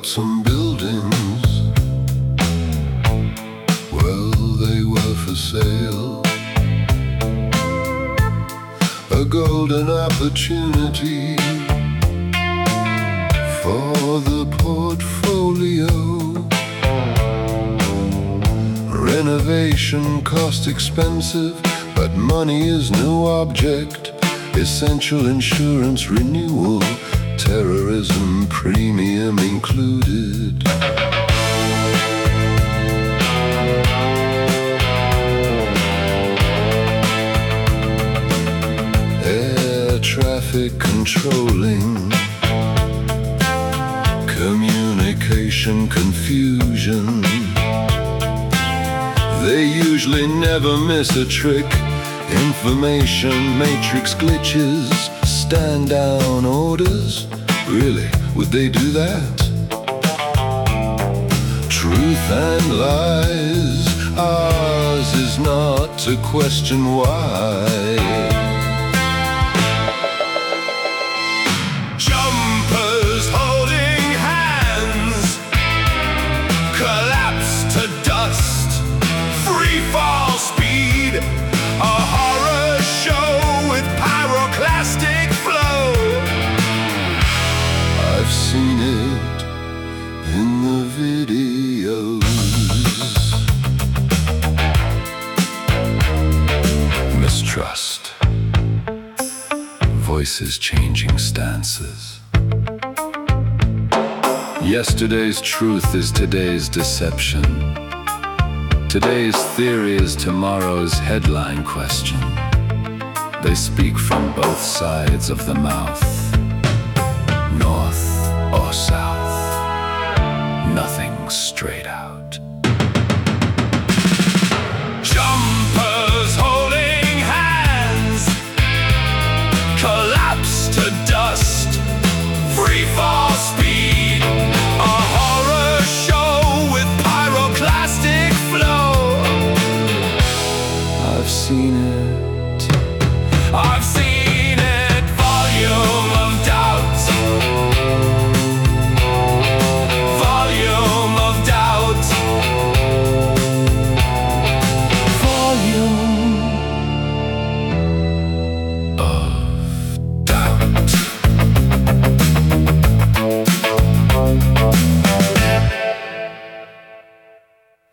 some buildings. Well, they were for sale. A golden opportunity for the portfolio. Renovation cost expensive, but money is no object. Essential insurance renewal, terrorism premium included. Air traffic controlling, communication confusion. They usually never miss a trick. Information matrix glitches, stand down orders. Really, would they do that? Truth and lies, ours is not to question why. Jumpers holding hands, collapse to dust, free fall speed, a horror show with pyroclastic flow. I've seen it in the videos. Mistrust, voices changing stances. Yesterday's truth is today's deception. Today's theory is tomorrow's headline question. They speak from both sides of the mouth, north or south, nothing straight out. Jumpers holding hands, collapse to dust, free fall.